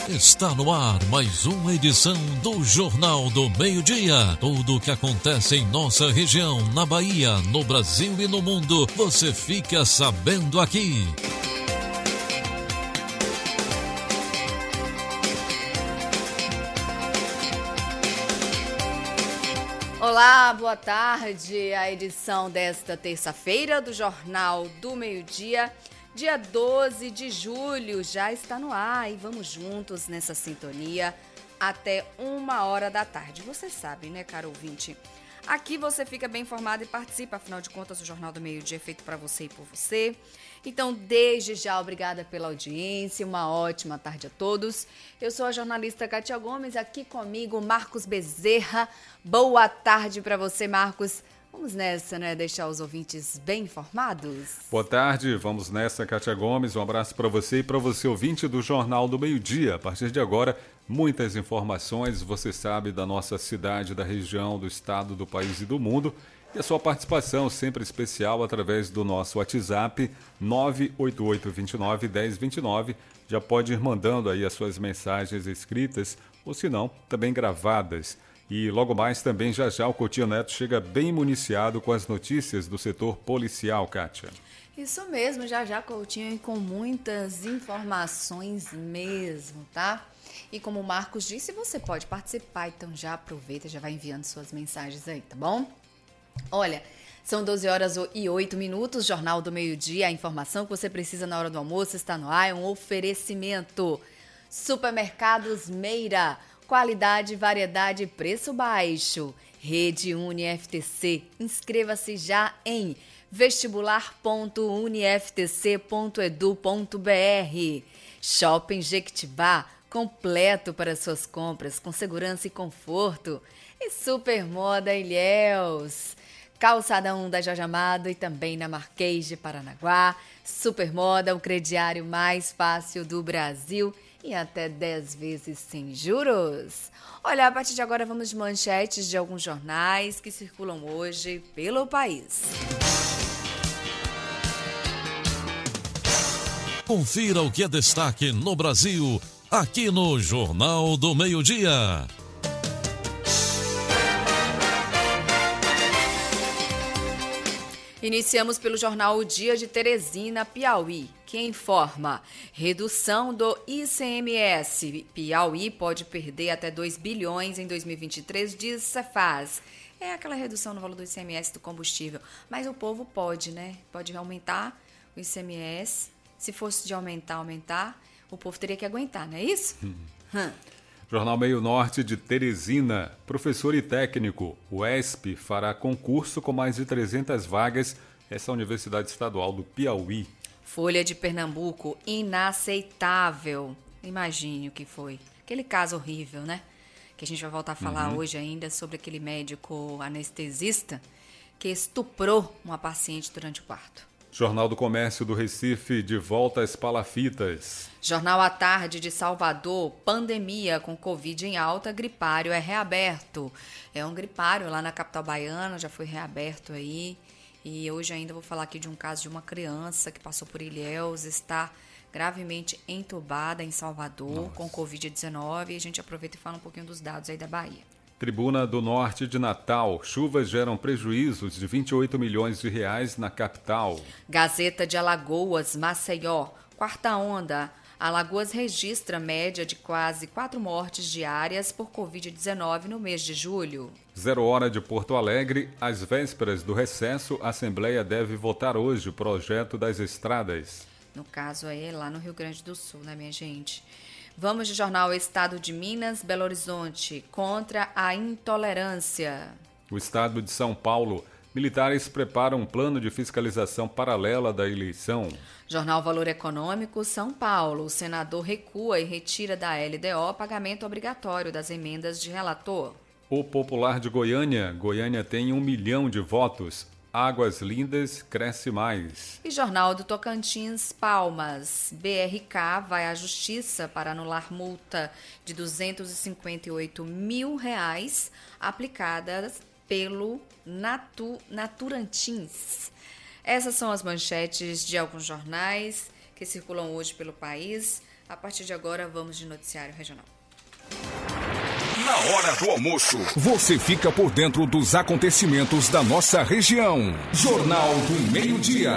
Está no ar mais uma edição do Jornal do Meio-Dia. Tudo o que acontece em nossa região, na Bahia, no Brasil e no mundo, você fica sabendo aqui. Olá, boa tarde. A edição desta terça-feira do Jornal do Meio-Dia, dia 12 de julho, já está no ar e vamos juntos nessa sintonia até 1h da tarde. Você sabe, né, caro ouvinte? Aqui você fica bem informado e participa, afinal de contas o Jornal do Meio-Dia é feito para você e por você. Então, desde já, obrigada pela audiência, uma ótima tarde a todos. Eu sou a jornalista Kátia Gomes, aqui comigo Marcos Bezerra. Boa tarde para você, Marcos. Vamos nessa, né? Deixar os ouvintes bem informados? Boa tarde, vamos nessa, Kátia Gomes. Um abraço para você e para você, ouvinte do Jornal do Meio-Dia. A partir de agora, muitas informações, você sabe, da nossa cidade, da região, do estado, do país e do mundo. E a sua participação sempre especial através do nosso WhatsApp 988291029. Já pode ir mandando aí as suas mensagens escritas ou, se não, também gravadas. E logo mais também já o Coutinho Neto chega bem municiado com as notícias do setor policial, Kátia. Isso mesmo, já Coutinho, com muitas informações mesmo, tá? E como o Marcos disse, você pode participar, então já aproveita, já vai enviando suas mensagens aí, tá bom? Olha, são 12h08, Jornal do Meio-Dia, a informação que você precisa na hora do almoço está no ar, é um oferecimento. Supermercados Meira, qualidade, variedade e preço baixo. Rede UniFTC, inscreva-se já em vestibular.uniftc.edu.br. Shopping Jequitibá, completo para suas compras, com segurança e conforto. E Supermoda Ilhéus, Calçadão da Jorge Amado e também na Marquês de Paranaguá. Supermoda, o crediário mais fácil do Brasil e até 10 vezes sem juros. Olha, a partir de agora vamos de manchetes de alguns jornais que circulam hoje pelo país. Confira o que é destaque no Brasil, aqui no Jornal do Meio-Dia. Iniciamos pelo jornal O Dia de Teresina, Piauí, que informa: redução do ICMS. Piauí pode perder até 2 bilhões em 2023, diz Cefaz. É aquela redução no valor do ICMS do combustível. Mas o povo pode, né? Pode aumentar o ICMS. Se fosse de aumentar, o povo teria que aguentar, não é isso? Jornal Meio Norte de Teresina. Professor e técnico, o ESP fará concurso com mais de 300 vagas. Essa é a Universidade Estadual do Piauí. Folha de Pernambuco, inaceitável. Imagine o que foi. Aquele caso horrível, né? Que a gente vai voltar a falar hoje ainda sobre aquele médico anestesista que estuprou uma paciente durante o parto. Jornal do Comércio do Recife, de volta às palafitas. Jornal à Tarde de Salvador, pandemia com Covid em alta, gripário é reaberto. É um gripário lá na capital baiana, já foi reaberto aí. E hoje ainda vou falar aqui de um caso de uma criança que passou por Ilhéus, está gravemente entubada em Salvador com Covid-19. E a gente aproveita e fala um pouquinho dos dados aí da Bahia. Tribuna do Norte de Natal. Chuvas geram prejuízos de 28 milhões de reais na capital. Gazeta de Alagoas, Maceió. Quarta onda. Alagoas registra média de quase 4 mortes diárias por Covid-19 no mês de julho. 0 hora de Porto Alegre. Às vésperas do recesso, a Assembleia deve votar hoje o projeto das estradas. No caso aí, lá no Rio Grande do Sul, né, minha gente? Vamos de jornal Estado de Minas, Belo Horizonte, contra a intolerância. O estado de São Paulo, militares preparam um plano de fiscalização paralela da eleição. Jornal Valor Econômico, São Paulo, o senador recua e retira da LDO pagamento obrigatório das emendas de relator. O Popular de Goiânia, Goiânia tem 1 milhão de votos. Águas Lindas cresce mais. E Jornal do Tocantins, Palmas. BRK vai à justiça para anular multa de R$258 mil aplicada pelo Naturantins. Essas são as manchetes de alguns jornais que circulam hoje pelo país. A partir de agora, vamos de noticiário regional. Na hora do almoço, você fica por dentro dos acontecimentos da nossa região. Jornal do Meio-Dia.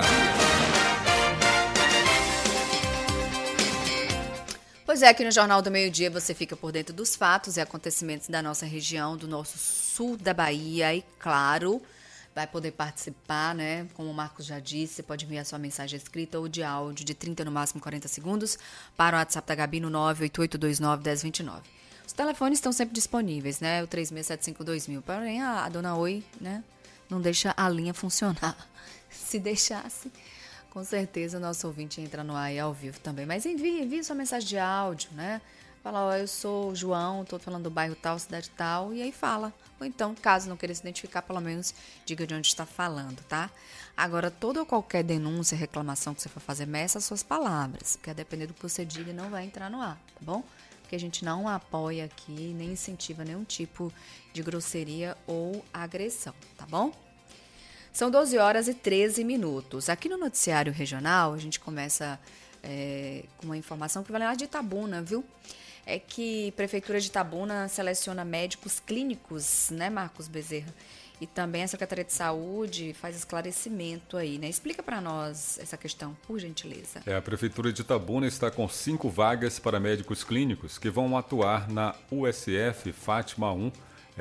Pois é, aqui no Jornal do Meio-Dia você fica por dentro dos fatos e acontecimentos da nossa região, do nosso sul da Bahia e, claro, vai poder participar, né? Como o Marcos já disse, você pode enviar sua mensagem escrita ou de áudio de 30 no máximo 40 segundos para o WhatsApp da Gabi no 98829-1029. Os telefones estão sempre disponíveis, né? O 36752000. Porém, a dona Oi, né? Não deixa a linha funcionar. Se deixasse, com certeza o nosso ouvinte entra no ar e ao vivo também. Mas envie sua mensagem de áudio, né? Fala, ó, eu sou o João, tô falando do bairro tal, cidade tal, e aí fala. Ou então, caso não queira se identificar, pelo menos diga de onde está falando, tá? Agora, toda ou qualquer denúncia, reclamação que você for fazer, meça as suas palavras, porque a depender do que você diga, não vai entrar no ar, tá bom? Porque a gente não apoia aqui, nem incentiva nenhum tipo de grosseria ou agressão, tá bom? São 12 horas e 13 minutos. Aqui no noticiário regional, a gente começa com uma informação que vai lá de Itabuna, viu? É que a Prefeitura de Itabuna seleciona médicos clínicos, né, Marcos Bezerra? E também a Secretaria de Saúde faz esclarecimento aí, né? Explica para nós essa questão, por gentileza. A Prefeitura de Itabuna está com 5 vagas para médicos clínicos que vão atuar na USF Fátima 1,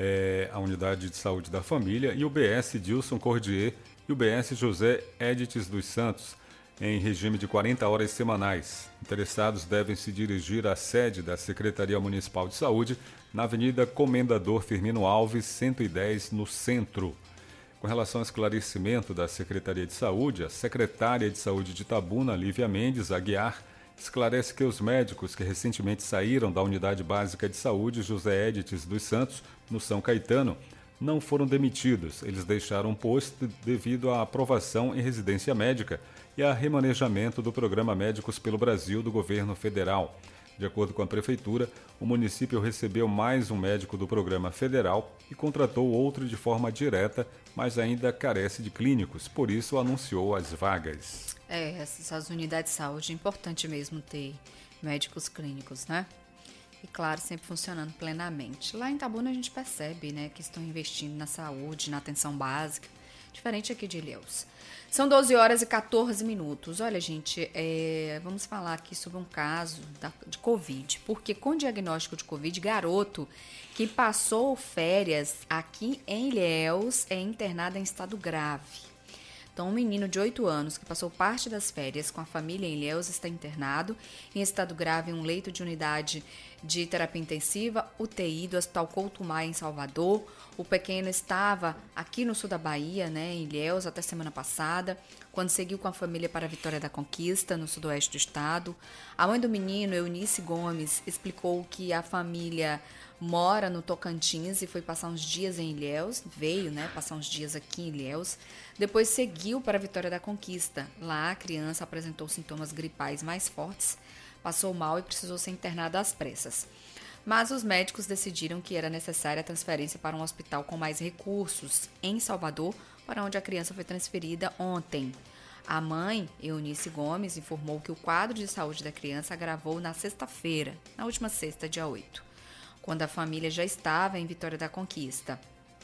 a Unidade de Saúde da Família, e o BS Dilson Cordier e o BS José Edites dos Santos, em regime de 40 horas semanais. Interessados devem se dirigir à sede da Secretaria Municipal de Saúde, na Avenida Comendador Firmino Alves, 110, no centro. Com relação ao esclarecimento da Secretaria de Saúde, a secretária de Saúde de Itabuna, Lívia Mendes Aguiar, esclarece que os médicos que recentemente saíram da Unidade Básica de Saúde José Edites dos Santos, no São Caetano, não foram demitidos. Eles deixaram o posto devido à aprovação em residência médica e a remanejamento do Programa Médicos pelo Brasil do governo federal. De acordo com a Prefeitura, o município recebeu mais um médico do programa federal e contratou outro de forma direta, mas ainda carece de clínicos, por isso anunciou as vagas. Essas unidades de saúde é importante mesmo ter médicos clínicos, né? E claro, sempre funcionando plenamente. Lá em Itabuna a gente percebe, né, que estão investindo na saúde, na atenção básica, diferente aqui de Ilhéus. São 12 horas e 14 minutos. Olha, gente, vamos falar aqui sobre um caso de Covid, porque com diagnóstico de Covid, garoto que passou férias aqui em Ilhéus é internado em estado grave. Então, um menino de 8 anos que passou parte das férias com a família em Ilhéus está internado em estado grave em um leito de unidade de terapia intensiva, UTI, do Hospital Couto Maia, em Salvador. O pequeno estava aqui no sul da Bahia, né, em Ilhéus, até semana passada, quando seguiu com a família para a Vitória da Conquista, no sudoeste do estado. A mãe do menino, Eunice Gomes, explicou que a família mora no Tocantins e foi passar uns dias em Ilhéus, veio, né, passar uns dias aqui em Ilhéus, depois seguiu para a Vitória da Conquista. Lá a criança apresentou sintomas gripais mais fortes, passou mal e precisou ser internada às pressas. Mas os médicos decidiram que era necessária a transferência para um hospital com mais recursos, em Salvador, para onde a criança foi transferida ontem. A mãe, Eunice Gomes, informou que o quadro de saúde da criança agravou na sexta-feira, na última sexta, dia 8, quando a família já estava em Vitória da Conquista.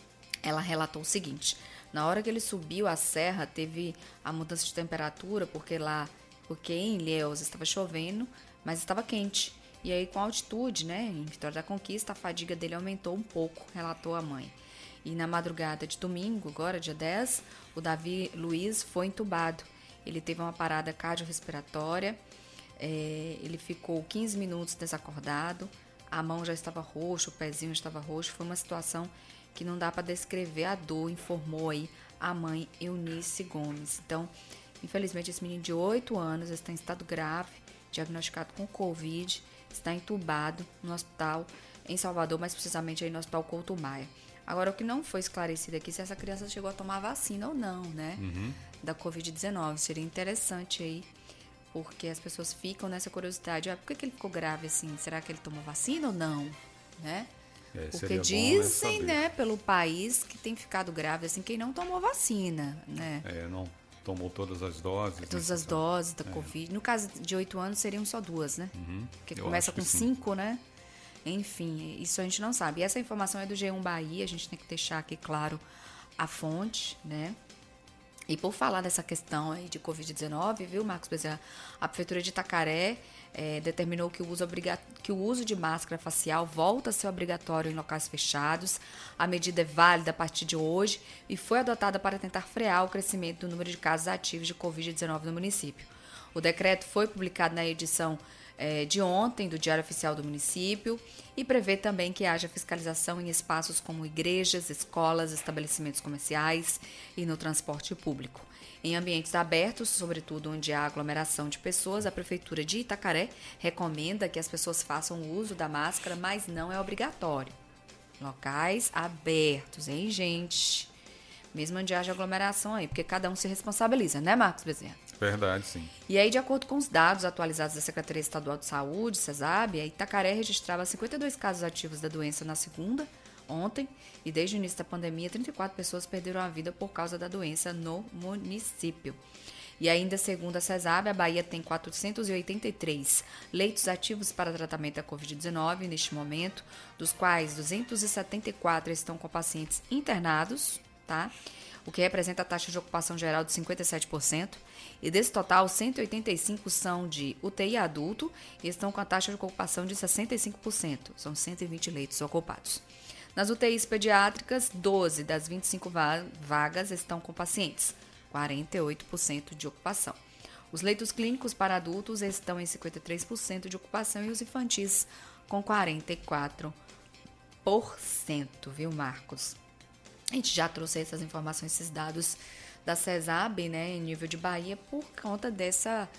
Ela relatou o seguinte: na hora que ele subiu a serra, teve a mudança de temperatura, porque em Ilhéus estava chovendo, mas estava quente. E aí, com a altitude, né, em Vitória da Conquista, a fadiga dele aumentou um pouco, relatou a mãe. E na madrugada de domingo, agora dia 10, o Davi Luiz foi entubado. Ele teve uma parada cardiorrespiratória, ele ficou 15 minutos desacordado, a mão já estava roxa, o pezinho estava roxo. Foi uma situação que não dá para descrever a dor, informou aí a mãe Eunice Gomes. Então, infelizmente, esse menino de 8 anos está em estado grave, diagnosticado com Covid, está entubado no hospital em Salvador, mais precisamente aí no Hospital Couto Maia. Agora, o que não foi esclarecido aqui é se essa criança chegou a tomar vacina ou não, né? Da Covid-19. Seria interessante aí, porque as pessoas ficam nessa curiosidade. Por que ele ficou grave assim? Será que ele tomou vacina ou não? Né? Porque dizem, né, pelo país, que tem ficado grave assim quem não tomou vacina, né? Não tomou todas as doses. Todas as doses da Covid. No caso de 8 anos, seriam só 2, né? Porque começa com 5, né? Enfim, isso a gente não sabe. E essa informação é do G1 Bahia, a gente tem que deixar aqui claro a fonte, né? E por falar dessa questão aí de Covid-19, viu, Marcos Bezerra? A Prefeitura de Itacaré determinou que o uso de máscara facial volta a ser obrigatório em locais fechados. A medida é válida a partir de hoje e foi adotada para tentar frear o crescimento do número de casos ativos de Covid-19 no município. O decreto foi publicado na edição de ontem do Diário Oficial do Município e prevê também que haja fiscalização em espaços como igrejas, escolas, estabelecimentos comerciais e no transporte público. Em ambientes abertos, sobretudo onde há aglomeração de pessoas, a Prefeitura de Itacaré recomenda que as pessoas façam uso da máscara, mas não é obrigatório. Locais abertos, hein, gente? Mesmo onde haja aglomeração aí, porque cada um se responsabiliza, né, Marcos Bezerra? Verdade, sim. E aí, de acordo com os dados atualizados da Secretaria Estadual de Saúde, CESAB, a Itacaré registrava 52 casos ativos da doença na segunda, ontem, e desde o início da pandemia, 34 pessoas perderam a vida por causa da doença no município. E ainda segundo a CESAB, a Bahia tem 483 leitos ativos para tratamento da Covid-19 neste momento, dos quais 274 estão com pacientes internados, tá? O que representa a taxa de ocupação geral de 57%, e desse total, 185 são de UTI adulto e estão com a taxa de ocupação de 65%, são 120 leitos ocupados. Nas UTIs pediátricas, 12 das 25 vagas estão com pacientes, 48% de ocupação. Os leitos clínicos para adultos estão em 53% de ocupação e os infantis com 44%, viu, Marcos? A gente já trouxe essas informações, esses dados da CESAB, né, em nível de Bahia, por conta dessa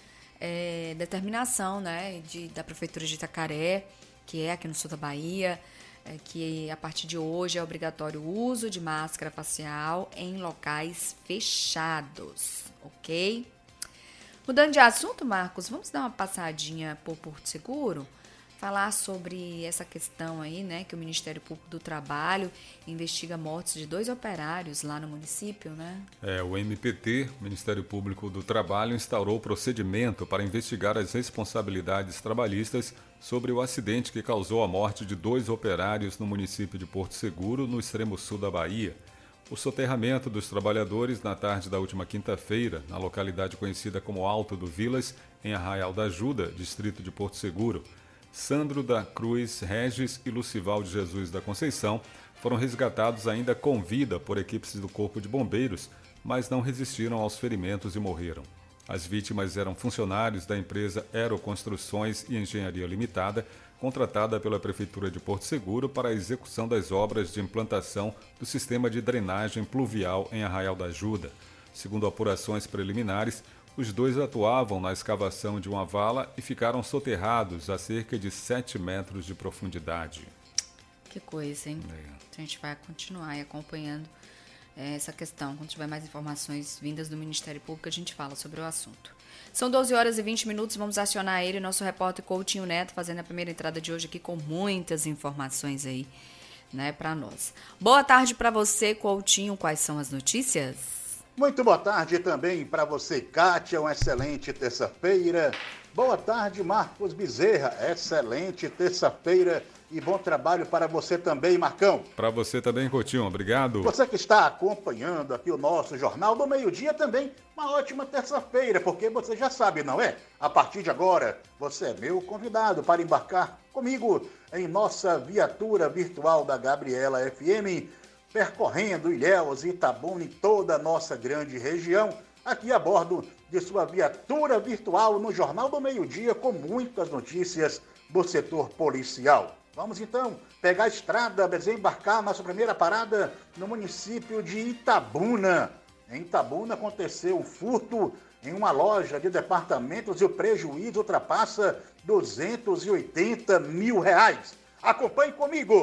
determinação, né, da Prefeitura de Itacaré, que é aqui no sul da Bahia, que a partir de hoje é obrigatório o uso de máscara facial em locais fechados, ok? Mudando de assunto, Marcos, vamos dar uma passadinha por Porto Seguro? Falar sobre essa questão aí, né, que o Ministério Público do Trabalho investiga mortes de 2 operários lá no município, né? O MPT, Ministério Público do Trabalho, instaurou procedimento para investigar as responsabilidades trabalhistas sobre o acidente que causou a morte de 2 operários no município de Porto Seguro, no extremo sul da Bahia. O soterramento dos trabalhadores na tarde da última quinta-feira, na localidade conhecida como Alto do Vilas, em Arraial da Ajuda, distrito de Porto Seguro. Sandro da Cruz Regis e Lucival de Jesus da Conceição foram resgatados ainda com vida por equipes do Corpo de Bombeiros, mas não resistiram aos ferimentos e morreram. As vítimas eram funcionários da empresa Aeroconstruções e Engenharia Limitada, contratada pela Prefeitura de Porto Seguro para a execução das obras de implantação do sistema de drenagem pluvial em Arraial da Ajuda. Segundo apurações preliminares, os 2 atuavam na escavação de uma vala e ficaram soterrados a cerca de 7 metros de profundidade. Que coisa, hein? A gente vai continuar acompanhando essa questão. Quando tiver mais informações vindas do Ministério Público, a gente fala sobre o assunto. São 12 horas e 20 minutos, vamos acionar ele, nosso repórter Coutinho Neto, fazendo a primeira entrada de hoje aqui com muitas informações aí, né, para nós. Boa tarde para você, Coutinho. Quais são as notícias? Muito boa tarde também para você, Kátia, uma excelente terça-feira. Boa tarde, Marcos Bezerra, excelente terça-feira e bom trabalho para você também, Marcão. Para você também, Coutinho, obrigado. Você que está acompanhando aqui o nosso Jornal do Meio-Dia também, uma ótima terça-feira, porque você já sabe, não é? A partir de agora, você é meu convidado para embarcar comigo em nossa viatura virtual da Gabriela FM, percorrendo Ilhéus, Itabuna e toda a nossa grande região, aqui a bordo de sua viatura virtual no Jornal do Meio-Dia, com muitas notícias do setor policial. Vamos então pegar a estrada, desembarcar nossa primeira parada no município de Itabuna. Em Itabuna aconteceu um furto em uma loja de departamentos e o prejuízo ultrapassa R$ 280 mil. Acompanhe comigo.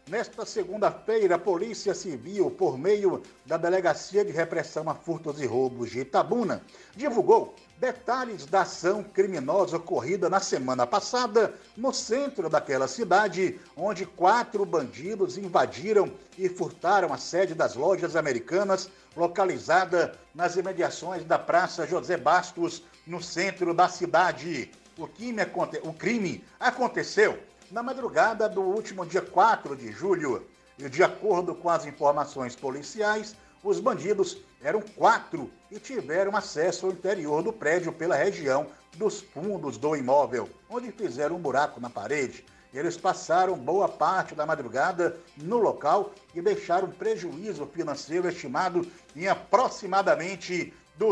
Nesta segunda-feira, a Polícia Civil, por meio da Delegacia de Repressão a Furtos e Roubos de Itabuna, divulgou detalhes da ação criminosa ocorrida na semana passada no centro daquela cidade, onde 4 bandidos invadiram e furtaram a sede das lojas Americanas, localizada nas imediações da Praça José Bastos, no centro da cidade. O crime aconteceu na madrugada do último dia 4 de julho e, de acordo com as informações policiais, os bandidos eram 4 e tiveram acesso ao interior do prédio pela região dos fundos do imóvel, onde fizeram um buraco na parede. Eles passaram boa parte da madrugada no local e deixaram um prejuízo financeiro estimado em aproximadamente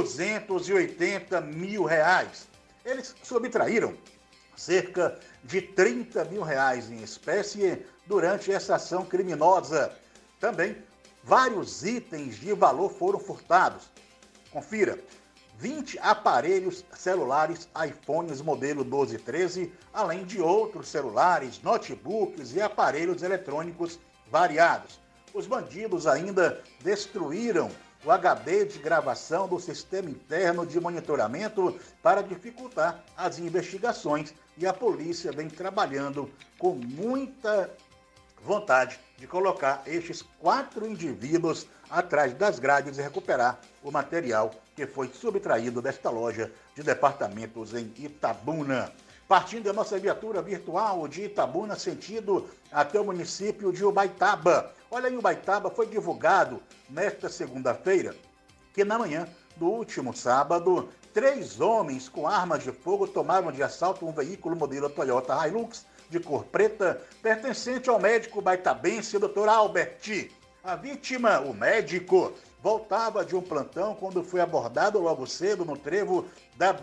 R$280 mil. Eles subtraíram cerca de R$30 mil em espécie durante essa ação criminosa. Também vários itens de valor foram furtados. Confira: 20 aparelhos celulares iPhones modelo 12 e 13, além de outros celulares, notebooks e aparelhos eletrônicos variados. Os bandidos ainda destruíram o HD de gravação do sistema interno de monitoramento para dificultar as investigações, e a polícia vem trabalhando com muita vontade de colocar estes 4 indivíduos atrás das grades e recuperar o material que foi subtraído desta loja de departamentos em Itabuna. Partindo da nossa viatura virtual de Itabuna, sentido até o município de Ubaitaba. Olha, em Ubaitaba foi divulgado nesta segunda-feira que na manhã do último sábado, 3 homens com armas de fogo tomaram de assalto um veículo modelo Toyota Hilux de cor preta, pertencente ao médico baitabense Dr. Albert. A vítima, o médico, voltava de um plantão quando foi abordado logo cedo no trevo da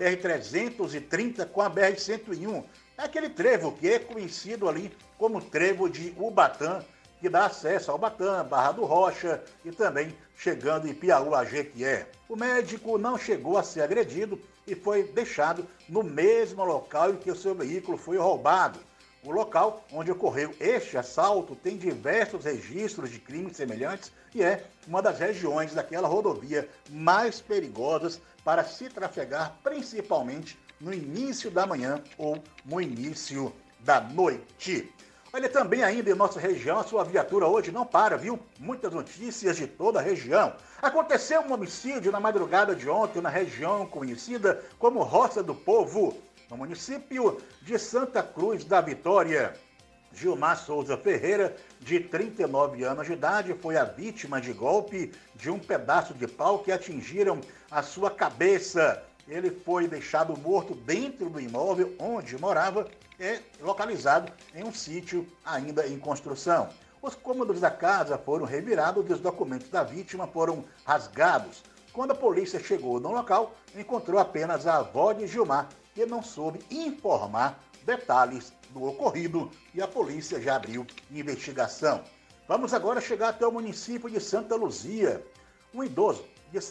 BR-330 com a BR-101. Aquele trevo que é conhecido ali como trevo de Ubatã, que dá acesso ao Ubatã, Barra do Rocha e também chegando em Piauí a Jequié. O médico não chegou a ser agredido e foi deixado no mesmo local em que o seu veículo foi roubado. O local onde ocorreu este assalto tem diversos registros de crimes semelhantes e é uma das regiões daquela rodovia mais perigosas para se trafegar, principalmente no início da manhã ou no início da noite. Olha, também ainda em nossa região, a sua viatura hoje não para, viu? Muitas notícias de toda a região. Aconteceu um homicídio na madrugada de ontem na região conhecida como Roça do Povo, no município de Santa Cruz da Vitória. Gilmar Souza Ferreira, de 39 anos de idade, foi a vítima de golpe de um pedaço de pau que atingiram a sua cabeça. Ele foi deixado morto dentro do imóvel onde morava, localizado em um sítio ainda em construção. Os cômodos da casa foram revirados e os documentos da vítima foram rasgados. Quando a polícia chegou no local, encontrou apenas a avó de Gilmar, que não soube informar detalhes do ocorrido, e a polícia já abriu investigação. Vamos agora chegar até o município de Santa Luzia. Um idoso de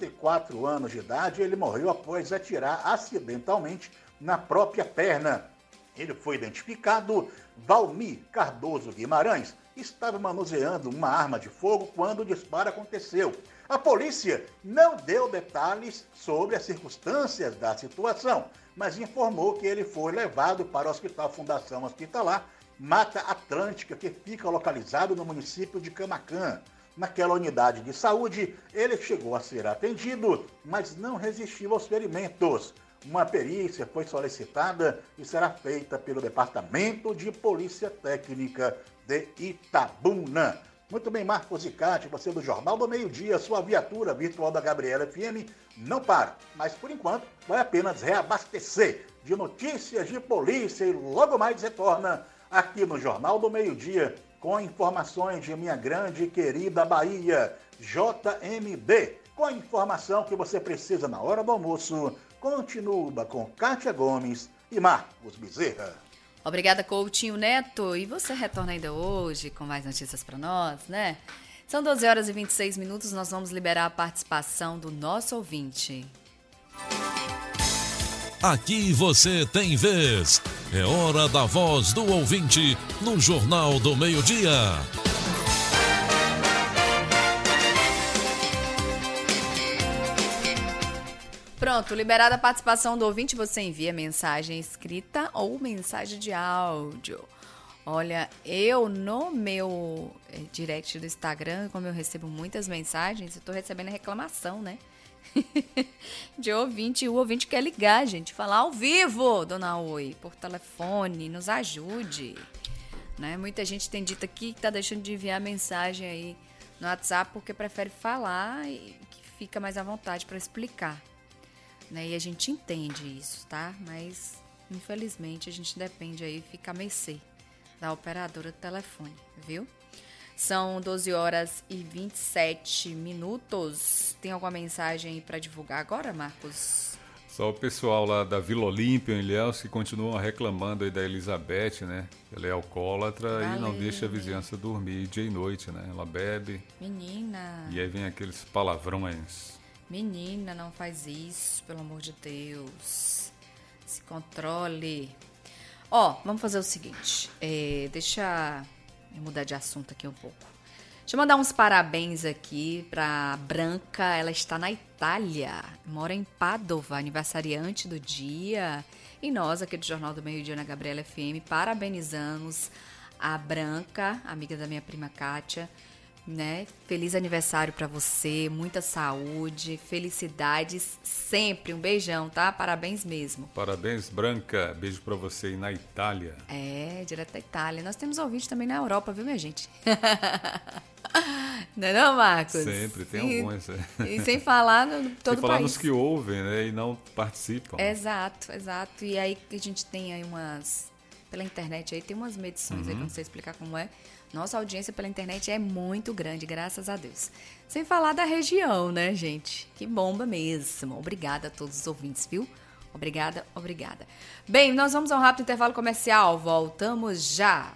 64 anos de idade, ele morreu após atirar acidentalmente na própria perna. Ele foi identificado Valmir Cardoso Guimarães. Estava manuseando uma arma de fogo quando o disparo aconteceu. A polícia não deu detalhes sobre as circunstâncias da situação, mas informou que ele foi levado para o Hospital Fundação Hospitalar Mata Atlântica, que fica localizado no município de Camaquã. Naquela unidade de saúde, ele chegou a ser atendido, mas não resistiu aos ferimentos. Uma perícia foi solicitada e será feita pelo Departamento de Polícia Técnica de Itabuna. Muito bem, Marcos Icati, você do Jornal do Meio-Dia, sua viatura virtual da Gabriela FM não para, mas por enquanto vai apenas reabastecer de notícias de polícia e logo mais retorna aqui no Jornal do Meio-Dia com informações de minha grande e querida Bahia, JMB, com a informação que você precisa na hora do almoço. Continua com Kátia Gomes e Marcos Bezerra. Obrigada, Coutinho Neto. E você retorna ainda hoje com mais notícias para nós, né? São 12 horas e 26 minutos, nós vamos liberar a participação do nosso ouvinte. Aqui você tem vez. É hora da voz do ouvinte no Jornal do Meio-Dia. Pronto, liberada a participação do ouvinte, você envia mensagem escrita ou mensagem de áudio. Olha, eu no meu direct do Instagram, como eu recebo muitas mensagens, eu tô recebendo reclamação, né? De ouvinte, o ouvinte quer ligar, gente, falar ao vivo, dona Oi, por telefone, nos ajude, né? Muita gente tem dito aqui que tá deixando de enviar mensagem aí no WhatsApp porque prefere falar e que fica mais à vontade para explicar, né? E a gente entende isso, tá? Mas infelizmente a gente depende aí, fica a mercê da operadora do telefone, viu? São 12 horas e 27 minutos. Tem alguma mensagem aí para divulgar agora, Marcos? Só o pessoal lá da Vila Olímpia, em Ilhéus, que continuam reclamando aí da Elizabeth, né? Ela é alcoólatra e não deixa a vizinhança dormir dia e noite, né? Ela bebe. Menina. E aí vem aqueles palavrões. Menina, não faz isso, pelo amor de Deus. Se controle. Ó, vamos fazer o seguinte. Deixa eu mudar de assunto aqui um pouco. Deixa eu mandar uns parabéns aqui pra Branca. Ela está na Itália, mora em Padova, aniversariante do dia. E nós, aqui do Jornal do Meio-Dia na Gabriela FM, parabenizamos a Branca, amiga da minha prima Kátia, né? Feliz aniversário pra você, muita saúde, felicidades sempre. Um beijão, tá? Parabéns mesmo. Parabéns, Branca. Beijo pra você aí na Itália. Direto da Itália. Nós temos ouvintes também na Europa, viu, minha gente? Não é não, Marcos? Sempre, tem alguns. E sem falar no todo sem falar país. nos que ouvem, né? E não participam. Exato. E aí a gente tem aí pela internet aí, tem umas medições aí, quando você explicar como é. Nossa audiência pela internet é muito grande, graças a Deus. Sem falar da região, né, gente? Que bomba mesmo. Obrigada a todos os ouvintes, viu? Obrigada. Bem, nós vamos a um rápido intervalo comercial. Voltamos já.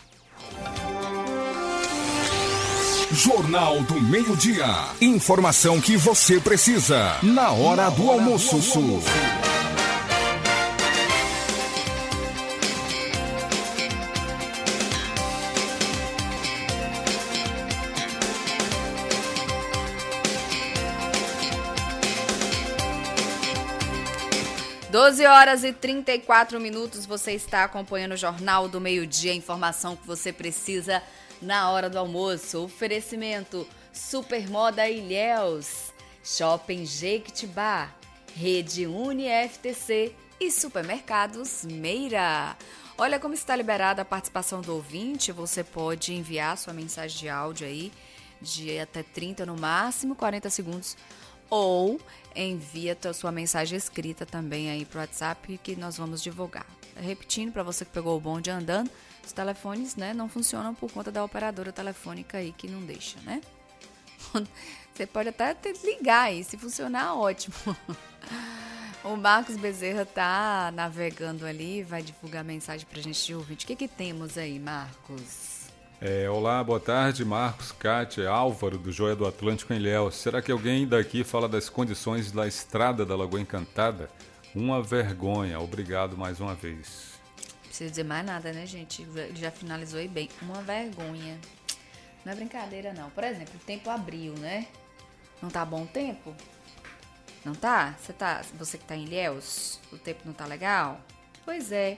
Jornal do Meio-Dia. Informação que você precisa na hora do almoço. 12 horas e 34 minutos, você está acompanhando o Jornal do Meio-Dia, a informação que você precisa na hora do almoço. Oferecimento Supermoda Ilhéus, Shopping Jequitibá, Rede UniFTC e Supermercados Meira. Olha como está liberada a participação do ouvinte, você pode enviar sua mensagem de áudio aí, de até 30 no máximo, 40 segundos, ou envia a sua mensagem escrita também aí pro WhatsApp que nós vamos divulgar. Repetindo, para você que pegou o bonde andando, os telefones, né, não funcionam por conta da operadora telefônica aí que não deixa, né? Você pode até ligar aí, se funcionar, ótimo. O Marcos Bezerra tá navegando ali, vai divulgar a mensagem pra gente de ouvinte. O que temos aí, Marcos? Olá, boa tarde, Marcos, Kátia, Álvaro, do Joia do Atlântico em Ilhéus. Será que alguém daqui fala das condições da estrada da Lagoa Encantada? Uma vergonha. Obrigado mais uma vez. Não precisa dizer mais nada, né, gente? Já finalizou aí bem. Uma vergonha. Não é brincadeira, não. Por exemplo, o tempo abriu, né? Não tá bom o tempo? Não tá? Você que tá em Ilhéus, o tempo não tá legal? Pois é.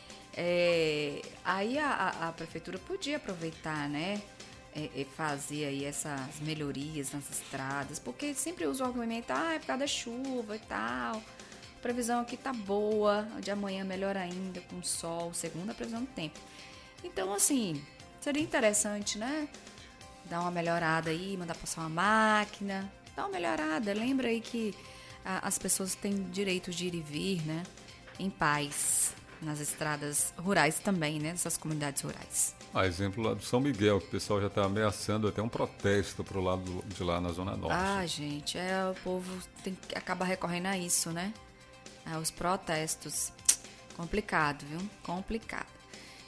Aí a prefeitura podia aproveitar, né? Fazer aí essas melhorias nas estradas, porque sempre usa o argumento, é por causa da chuva e tal. A previsão aqui tá boa, de amanhã melhor ainda, com sol, segundo a previsão do tempo. Então, assim, seria interessante, né? Dar uma melhorada aí, mandar passar uma máquina, dar uma melhorada. Lembra aí que as pessoas têm direito de ir e vir, né? Em paz. Nas estradas rurais também, né? Nessas comunidades rurais. Exemplo lá do São Miguel, que o pessoal já está ameaçando até um protesto pro lado de lá na Zona Norte. Gente, o povo tem que acabar recorrendo a isso, né? Os protestos. Complicado, viu? Complicado.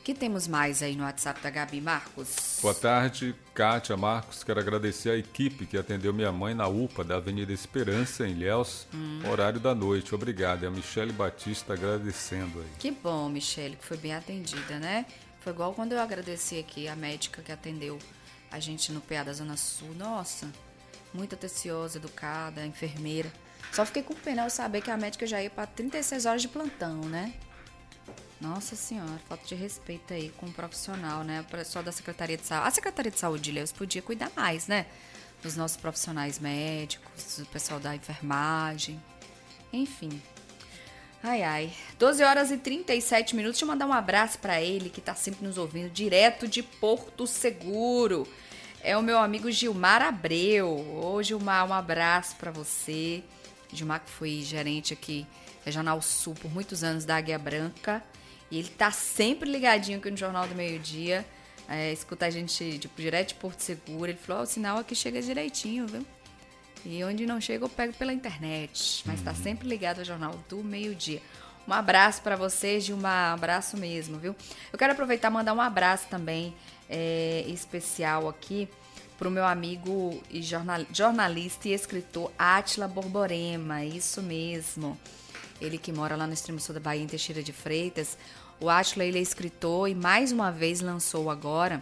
que temos mais aí no WhatsApp da Gabi, Marcos? Boa tarde, Kátia, Marcos. Quero agradecer a equipe que atendeu minha mãe na UPA da Avenida Esperança, em Ilhéus, horário da noite. Obrigado. E a Michele Batista agradecendo aí. Que bom, Michele, que foi bem atendida, né? Foi igual quando eu agradeci aqui a médica que atendeu a gente no PA da Zona Sul. Nossa, muito atenciosa, educada, enfermeira. Só fiquei com pena ao saber que a médica já ia para 36 horas de plantão, né? Nossa Senhora, falta de respeito aí com o profissional, né? O pessoal da Secretaria de Saúde. A Secretaria de Saúde de Ilhéus podia cuidar mais, né? Dos nossos profissionais médicos, do pessoal da enfermagem. Enfim. Ai, ai. 12 horas e 37 minutos. Deixa eu mandar um abraço para ele, que tá sempre nos ouvindo, direto de Porto Seguro. É o meu amigo Gilmar Abreu. Ô, Gilmar, um abraço para você. Gilmar, que foi gerente aqui, Regional Sul, por muitos anos da Águia Branca. E ele tá sempre ligadinho aqui no Jornal do Meio-Dia. Escuta a gente direto de Porto Seguro. Ele falou, o sinal aqui chega direitinho, viu? E onde não chega eu pego pela internet. Mas tá sempre ligado ao Jornal do Meio-Dia. Um abraço para você, Gilmar. Um abraço mesmo, viu? Eu quero aproveitar e mandar um abraço também especial aqui pro meu amigo e jornalista e escritor Átila Borborema. Isso mesmo. Ele que mora lá no extremo sul da Bahia, em Teixeira de Freitas. O Átila, ele é escritor e mais uma vez lançou agora,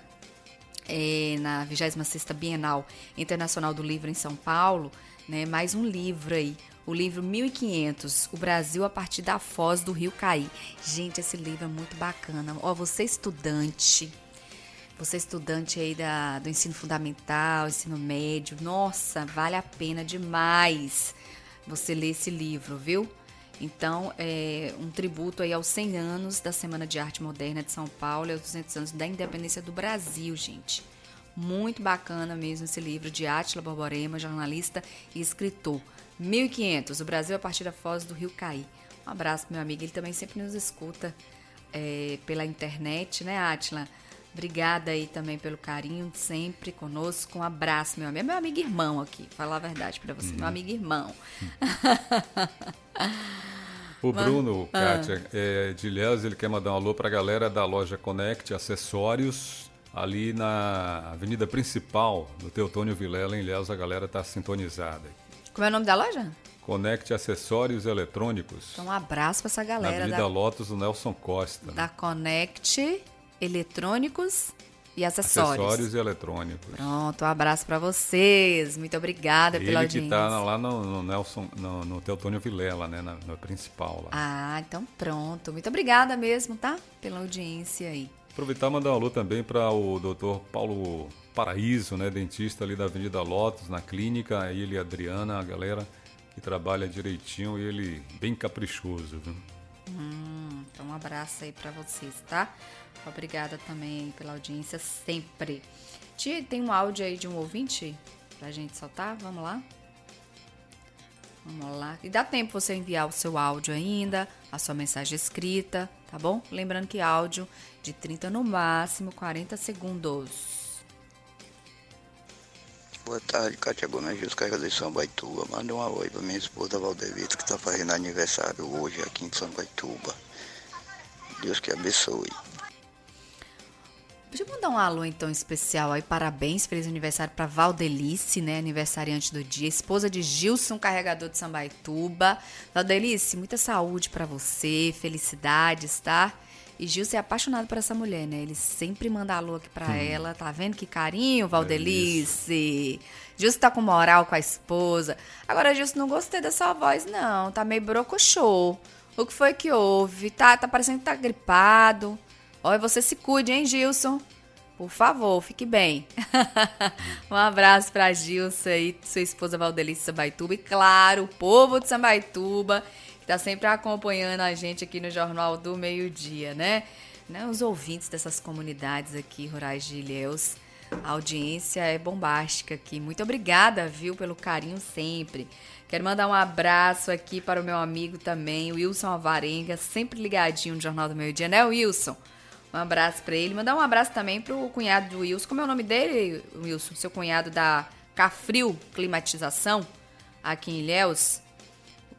na 26ª Bienal Internacional do Livro em São Paulo, né, mais um livro aí. O livro 1500, O Brasil a partir da Foz do Rio Caí. Gente, esse livro é muito bacana. Ó, você estudante aí do ensino fundamental, ensino médio, nossa, vale a pena demais você ler esse livro, viu? Então, é um tributo aí aos 100 anos da Semana de Arte Moderna de São Paulo e aos 200 anos da independência do Brasil, gente. Muito bacana mesmo esse livro de Átila Borborema, jornalista e escritor. 1500, o Brasil a partir da Foz do Rio Caí. Um abraço pro meu amigo, ele também sempre nos escuta pela internet, né, Átila? Obrigada aí também pelo carinho, sempre conosco. Um abraço, meu amigo. É meu amigo irmão aqui, falar a verdade pra você. Meu amigo irmão. O Bruno, Kátia, de Ilhéus, ele quer mandar um alô pra galera da loja Connect Acessórios, ali na avenida principal do Teotônio Vilela, em Ilhéus. A galera tá sintonizada. Como é o nome da loja? Connect Acessórios Eletrônicos. Então, um abraço pra essa galera. Na Avenida Lotus, do Nelson Costa. Da Connect Eletrônicos e Acessórios. Acessórios e Eletrônicos. Pronto, um abraço pra vocês. Muito obrigada pela audiência. Ele que tá lá no Nelson, no Teotônio Vilela, né, na principal lá. Ah, então pronto. Muito obrigada mesmo, tá? Pela audiência aí. Aproveitar e mandar um alô também para o Dr. Paulo Paraíso, né, dentista ali da Avenida Lotus, na clínica. Ele e a Adriana, a galera que trabalha direitinho, e ele bem caprichoso, viu? Então um abraço aí pra vocês, tá? Obrigada também pela audiência sempre. Tem um áudio aí de um ouvinte pra gente soltar? Vamos lá? Vamos lá. E dá tempo você enviar o seu áudio ainda, a sua mensagem escrita, tá bom? Lembrando que áudio de 30 no máximo, 40 segundos. Boa tarde, Kátia Gomes, Jus Carregador de São Baituba. Manda um alô aí pra minha esposa Valdevita, que tá fazendo aniversário hoje aqui em São Baituba. Deus que abençoe. Deixa eu mandar um alô então especial aí, parabéns, feliz aniversário para Valdelice, né, aniversariante do dia, esposa de Gilson, carregador de Sambaituba. Valdelice, muita saúde para você, felicidades, tá? E Gilson é apaixonado por essa mulher, né, ele sempre manda alô aqui pra ela, tá vendo que carinho, Valdelice? Gilson tá com moral com a esposa. Agora, Gilson, não gostei da sua voz, não, tá meio brocochô. O que foi que houve? Tá parecendo que tá gripado. Olha, você se cuide, hein, Gilson? Por favor, fique bem. Um abraço pra Gilson e sua esposa Valdelice de Sambaituba. E, claro, o povo de Sambaituba, que tá sempre acompanhando a gente aqui no Jornal do Meio-Dia, né? Os ouvintes dessas comunidades aqui, rurais de Ilhéus. A audiência é bombástica aqui. Muito obrigada, viu, pelo carinho sempre. Quero mandar um abraço aqui para o meu amigo também, o Wilson Alvarenga, sempre ligadinho no Jornal do Meio-Dia, né, Wilson? Um abraço para ele. Mandar um abraço também pro cunhado do Wilson. Como é o nome dele, Wilson? Seu cunhado da Cafril Climatização, aqui em Ilhéus.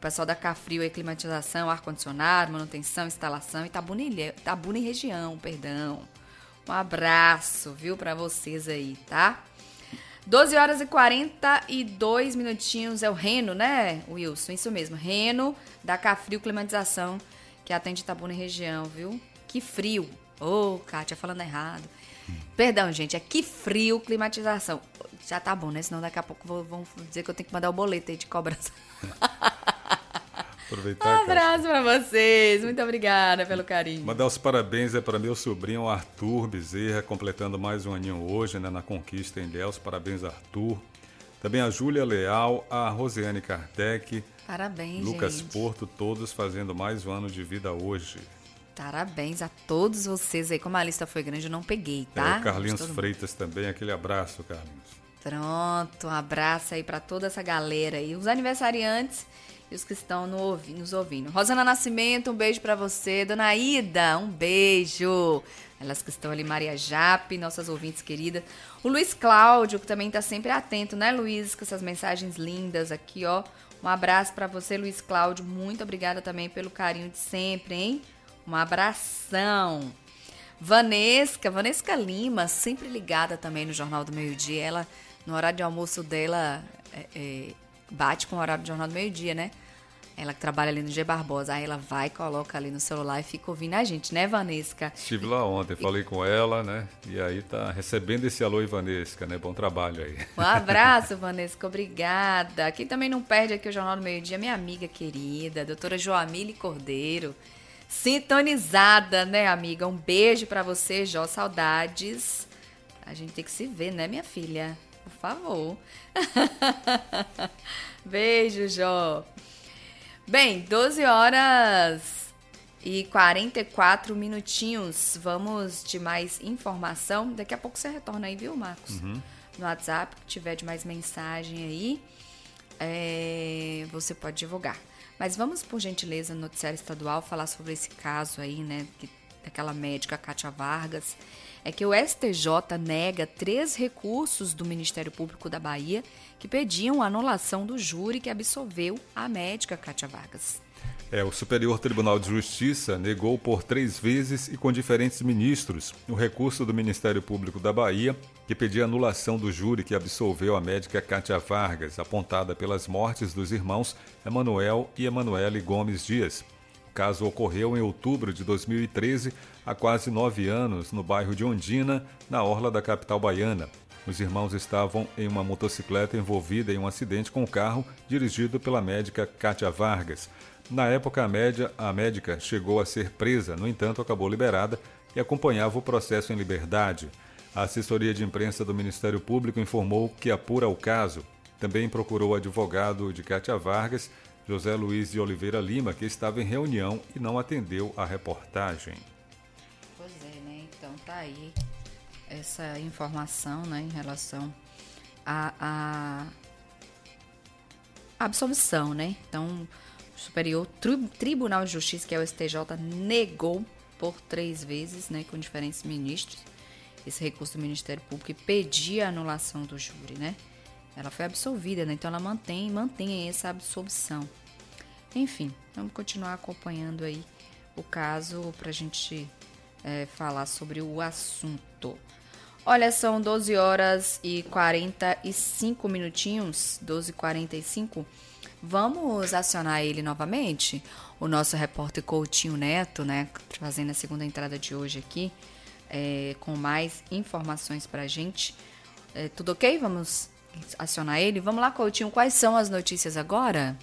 pessoal da Cafrio aí, climatização, ar-condicionado, manutenção, instalação, Itabuna e região, perdão. Um abraço, viu, pra vocês aí, tá? 12 horas e 42 minutinhos é o Reno, né, Wilson? Isso mesmo, Reno da Cafrio Climatização, que atende Itabuna e região, viu? Que frio. Ô, Kátia, falando errado. Perdão, gente, é que frio climatização. Já tá bom, né? Senão daqui a pouco vão dizer que eu tenho que mandar o boleto aí de cobrança. Aproveitar, Um abraço pra vocês. Muito obrigada pelo carinho. Mandar os parabéns para meu sobrinho Arthur Bezerra, completando mais um aninho hoje, né, na conquista em Ilhéus. Parabéns, Arthur. Também a Júlia Leal, a Rosiane Kardec, Parabéns, Lucas gente. Porto, todos fazendo mais um ano de vida hoje. Parabéns a todos vocês aí. Como a lista foi grande, eu não peguei, tá? O Carlinhos Freitas também, aquele abraço, Carlinhos. Pronto, um abraço aí pra toda essa galera aí. Os aniversariantes e os que estão nos ouvindo. Rosana Nascimento, um beijo pra você. Dona Ida, um beijo. Elas que estão ali, Maria Jape, nossas ouvintes queridas. O Luiz Cláudio, que também tá sempre atento, né, Luiz? Com essas mensagens lindas aqui, ó. Um abraço pra você, Luiz Cláudio. Muito obrigada também pelo carinho de sempre, hein? Um abração. Vanesca Lima, sempre ligada também no Jornal do Meio-Dia. Ela, no horário de almoço dela, bate com o horário do Jornal do Meio-Dia, né? Ela que trabalha ali no G Barbosa. Aí ela vai, coloca ali no celular e fica ouvindo a gente, né, Vanesca? Estive lá ontem, falei com ela, né? E aí tá recebendo esse alô, Vanesca, né? Bom trabalho aí. Um abraço, Vanesca, obrigada. Quem também não perde aqui o Jornal do Meio-Dia, minha amiga querida, a doutora Joamile Cordeiro. Sintonizada, né, amiga? Um beijo pra você, Jó. Saudades. A gente tem que se ver, né, minha filha? Por favor. Beijo, Jó. Bem, 12 horas e 44 minutinhos. Vamos de mais informação. Daqui a pouco você retorna aí, viu, Marcos? No WhatsApp, que tiver de mais mensagem aí, você pode divulgar. Mas vamos, por gentileza, no noticiário estadual, falar sobre esse caso aí, né, daquela médica Kátia Vargas. É que o STJ nega 3 recursos do Ministério Público da Bahia que pediam a anulação do júri que absolveu a médica Kátia Vargas. O Superior Tribunal de Justiça negou por 3 vezes e com diferentes ministros o recurso do Ministério Público da Bahia que pedia anulação do júri que absolveu a médica Kátia Vargas, apontada pelas mortes dos irmãos Emanuel e Emanuele Gomes Dias. O caso ocorreu em outubro de 2013, há quase 9 anos, no bairro de Ondina, na orla da capital baiana. Os irmãos estavam em uma motocicleta envolvida em um acidente com o carro dirigido pela médica Kátia Vargas. Na época, a médica chegou a ser presa, no entanto, acabou liberada e acompanhava o processo em liberdade. A assessoria de imprensa do Ministério Público informou que apura o caso. Também procurou o advogado de Kátia Vargas, José Luiz de Oliveira Lima, que estava em reunião e não atendeu a reportagem. Pois é, né? Então tá aí essa informação, né, em relação à absolvição, né? Então, o Superior Tribunal de Justiça, que é o STJ, negou por 3 vezes, né, com diferentes ministros, esse recurso do Ministério Público e pedia a anulação do júri, né? Ela foi absolvida, né? Então ela mantém essa absolvição. Enfim, vamos continuar acompanhando aí o caso para a gente falar sobre o assunto. Olha, são 12 horas e 45 minutinhos, 12h45. Vamos acionar ele novamente? O nosso repórter Coutinho Neto, né? Fazendo a segunda entrada de hoje aqui, com mais informações pra gente. Tudo ok? Vamos acionar ele? Vamos lá, Coutinho, quais são as notícias agora?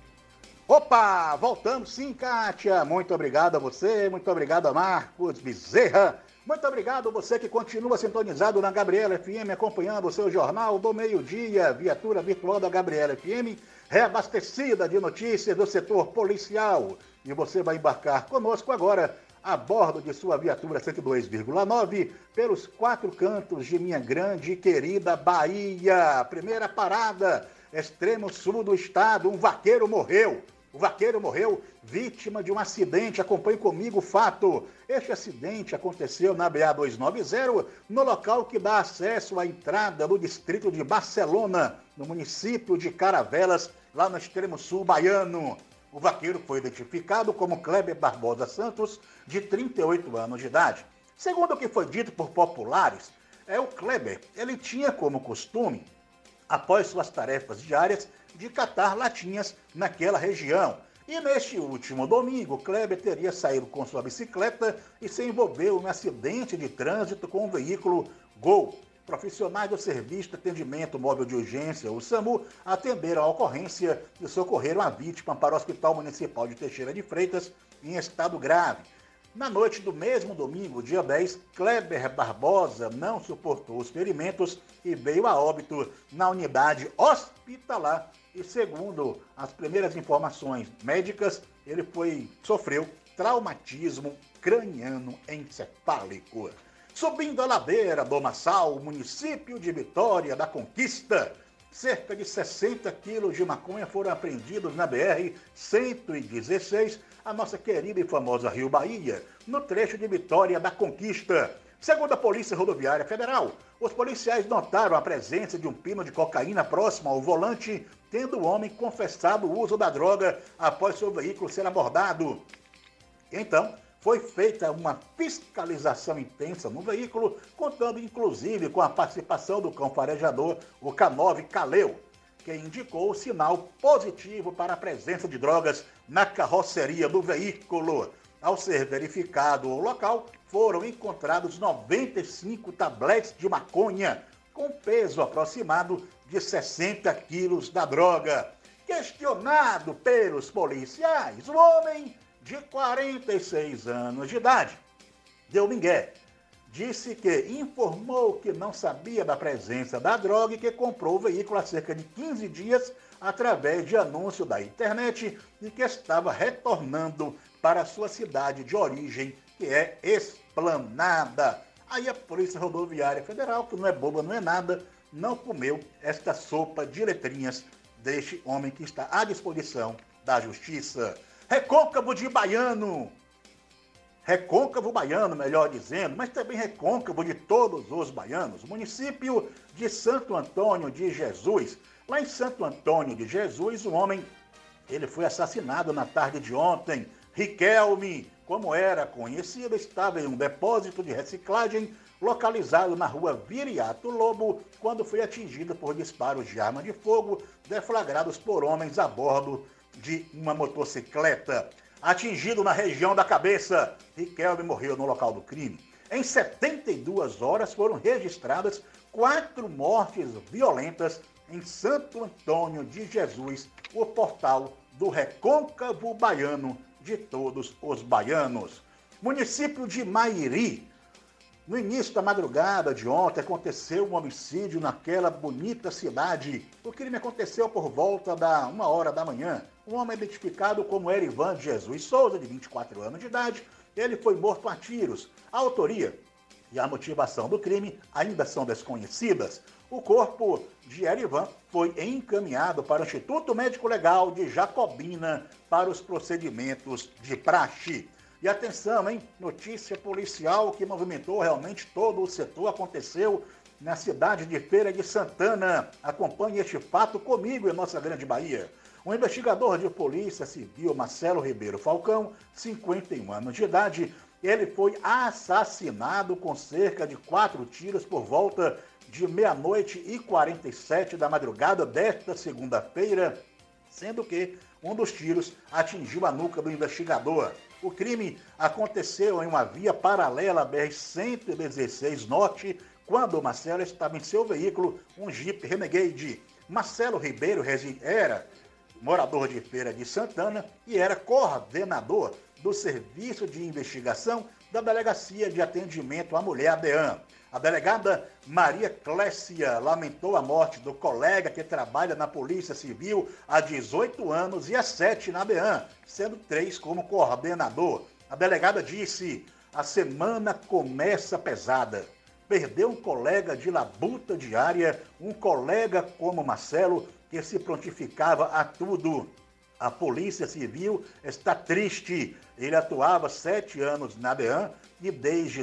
Opa, voltamos sim, Kátia. Muito obrigado a você, muito obrigado a Marcos Bezerra. Muito obrigado a você que continua sintonizado na Gabriela FM, acompanhando o seu Jornal do Meio-Dia, viatura virtual da Gabriela FM, reabastecida de notícias do setor policial. E você vai embarcar conosco agora a bordo de sua viatura 102,9 pelos 4 cantos de minha grande e querida Bahia. Primeira parada, extremo sul do estado, um vaqueiro morreu. O vaqueiro morreu vítima de um acidente. Acompanhe comigo o fato. Este acidente aconteceu na BA-290, no local que dá acesso à entrada do distrito de Barcelona, no município de Caravelas, lá no extremo sul baiano. O vaqueiro foi identificado como Kleber Barbosa Santos, de 38 anos de idade. Segundo o que foi dito por populares, o Kleber, ele tinha como costume, após suas tarefas diárias, de catar latinhas naquela região. E neste último domingo, Kleber teria saído com sua bicicleta e se envolveu em um acidente de trânsito com um veículo Gol. Profissionais do Serviço de Atendimento Móvel de Urgência, o SAMU, atenderam a ocorrência e socorreram a vítima para o Hospital Municipal de Teixeira de Freitas em estado grave. Na noite do mesmo domingo, dia 10, Kleber Barbosa não suportou os ferimentos e veio a óbito na unidade hospitalar. E segundo as primeiras informações médicas, ele sofreu traumatismo craniano encefálico. Subindo a ladeira do Massal, município de Vitória da Conquista, cerca de 60 quilos de maconha foram apreendidos na BR-116, a nossa querida e famosa Rio Bahia, no trecho de Vitória da Conquista. Segundo a Polícia Rodoviária Federal, os policiais notaram a presença de um pino de cocaína próximo ao volante, tendo o homem confessado o uso da droga após seu veículo ser abordado. Então, foi feita uma fiscalização intensa no veículo, contando inclusive com a participação do cão farejador, o K9 Caleu, que indicou o sinal positivo para a presença de drogas na carroceria do veículo. Ao ser verificado o local, foram encontrados 95 tabletes de maconha, com peso aproximado de 60 quilos da droga. Questionado pelos policiais, o homem de 46 anos de idade deu migué. Disse que informou que não sabia da presença da droga e que comprou o veículo há cerca de 15 dias através de anúncio da internet e que estava retornando para a sua cidade de origem, que é Esplanada. Aí a Polícia Rodoviária Federal, que não é boba, não é nada, não comeu esta sopa de letrinhas deste homem que está à disposição da Justiça. Recôncavo Baiano, melhor dizendo, mas também recôncavo de todos os baianos. Município de Santo Antônio de Jesus. Lá em Santo Antônio de Jesus, um homem, ele foi assassinado na tarde de ontem. Riquelme, como era conhecido, estava em um depósito de reciclagem localizado na rua Viriato Lobo, quando foi atingido por disparos de arma de fogo deflagrados por homens a bordo de uma motocicleta. Atingido na região da cabeça, Riquelme morreu no local do crime. Em 72 horas foram registradas 4 mortes violentas em Santo Antônio de Jesus, o portal do Recôncavo Baiano de todos os baianos. Município de Mairi. No início da madrugada de ontem aconteceu um homicídio naquela bonita cidade. O crime aconteceu por volta da 1h da manhã. Um homem identificado como Erivan Jesus Souza, de 24 anos de idade, ele foi morto a tiros. A autoria e a motivação do crime ainda são desconhecidas. O corpo de Erivan foi encaminhado para o Instituto Médico Legal de Jacobina para os procedimentos de praxe. E atenção, hein? Notícia policial que movimentou realmente todo o setor aconteceu na cidade de Feira de Santana. Acompanhe este fato comigo em nossa Grande Bahia. O investigador de polícia civil Marcelo Ribeiro Falcão, 51 anos de idade, ele foi assassinado com cerca de 4 tiros por volta de 00h47 da madrugada desta segunda-feira, sendo que um dos tiros atingiu a nuca do investigador. O crime aconteceu em uma via paralela à BR-116 Norte, quando Marcelo estava em seu veículo, um Jeep Renegade. Marcelo Ribeiro era morador de Feira de Santana e era coordenador do Serviço de Investigação da Delegacia de Atendimento à Mulher, ADEAM. A delegada Maria Clécia lamentou a morte do colega que trabalha na Polícia Civil há 18 anos e há 7 na ADEAM, sendo 3 como coordenador. A delegada disse: a semana começa pesada. Perdeu um colega de labuta diária, um colega como Marcelo, que se prontificava a tudo. A Polícia Civil está triste. Ele atuava 7 anos na ADEAM e desde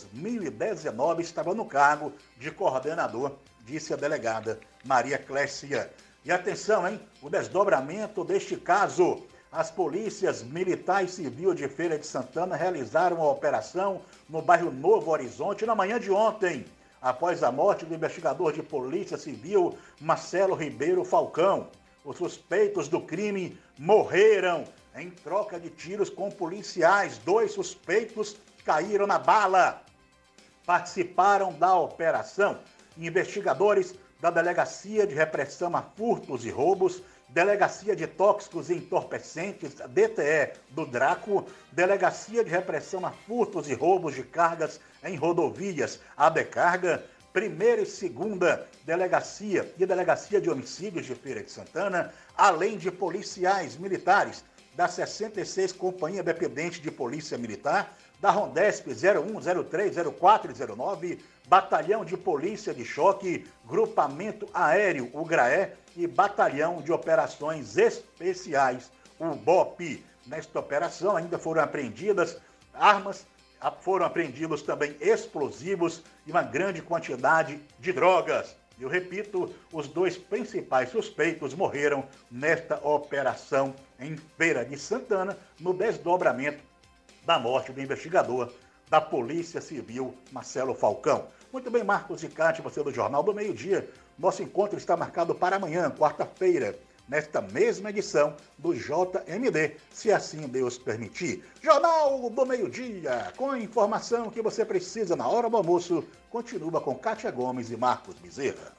2019 estava no cargo de coordenador, disse a delegada Maria Clécia. E atenção, hein? O desdobramento deste caso. As polícias militar e civil de Feira de Santana realizaram uma operação no bairro Novo Horizonte na manhã de ontem, após a morte do investigador de Polícia Civil Marcelo Ribeiro Falcão. Os suspeitos do crime morreram em troca de tiros com policiais. 2 suspeitos caíram na bala. Participaram da operação investigadores da Delegacia de Repressão a Furtos e Roubos, Delegacia de Tóxicos e Entorpecentes, DTE do Draco, Delegacia de Repressão a Furtos e Roubos de Cargas em Rodovias, ADECarga, Primeira e Segunda Delegacia e Delegacia de Homicídios de Feira de Santana, além de policiais militares da 66 Companhia Dependente de Polícia Militar, da Rondesp 01, 03, 04 e 09, Batalhão de Polícia de Choque, Grupamento Aéreo, o GRAE, e Batalhão de Operações Especiais, o BOP. Nesta operação ainda foram apreendidas armas, foram apreendidos também explosivos e uma grande quantidade de drogas. Eu repito, os 2 principais suspeitos morreram nesta operação em Feira de Santana, no desdobramento da morte do investigador da Polícia Civil, Marcelo Falcão. Muito bem, Marcos e Cátia, você do Jornal do Meio-Dia. Nosso encontro está marcado para amanhã, quarta-feira, nesta mesma edição do JMD, se assim Deus permitir. Jornal do Meio-Dia, com a informação que você precisa na hora do almoço, continua com Cátia Gomes e Marcos Bezerra.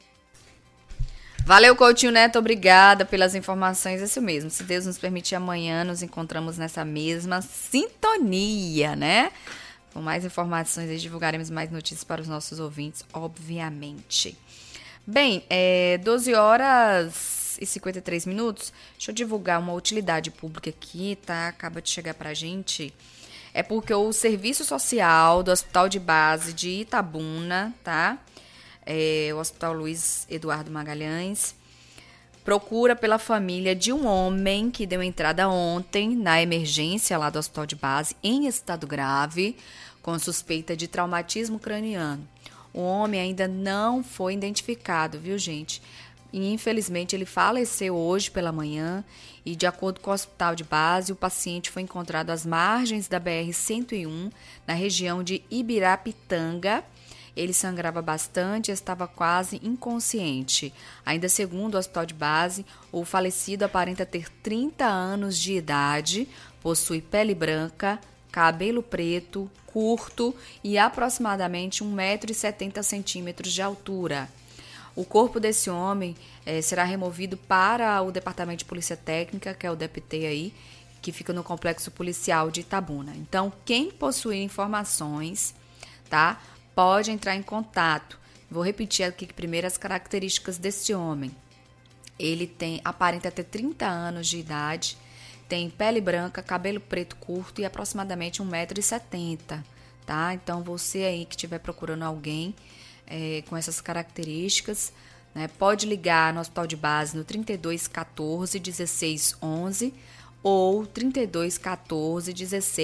Valeu, Coutinho Neto, obrigada pelas informações, é isso mesmo. Se Deus nos permitir, amanhã nos encontramos nessa mesma sintonia, né? Com mais informações e divulgaremos mais notícias para os nossos ouvintes, obviamente. Bem, 12 horas e 53 minutos. Deixa eu divulgar uma utilidade pública aqui, tá? Acaba de chegar pra gente. É porque o Serviço Social do Hospital de Base de Itabuna, tá? O Hospital Luiz Eduardo Magalhães procura pela família de um homem que deu entrada ontem na emergência lá do Hospital de Base em estado grave, com suspeita de traumatismo craniano. O homem ainda não foi identificado, viu, gente? E, infelizmente, ele faleceu hoje pela manhã e, de acordo com o Hospital de Base, o paciente foi encontrado às margens da BR-101, na região de Ibirapitanga. Ele sangrava bastante e estava quase inconsciente. Ainda segundo o Hospital de Base, o falecido aparenta ter 30 anos de idade, possui pele branca, cabelo preto, curto e aproximadamente 1,70 m de altura. O corpo desse homem será removido para o Departamento de Polícia Técnica, que é o DPT aí, que fica no Complexo Policial de Itabuna. Então, quem possuir informações, tá, pode entrar em contato. Vou repetir aqui primeiro as características desse homem. Ele aparenta ter 30 anos de idade, tem pele branca, cabelo preto curto e aproximadamente 1,70 m, tá? Então, você aí que estiver procurando alguém com essas características, né, pode ligar no Hospital de Base no 3214 1611 ou 3214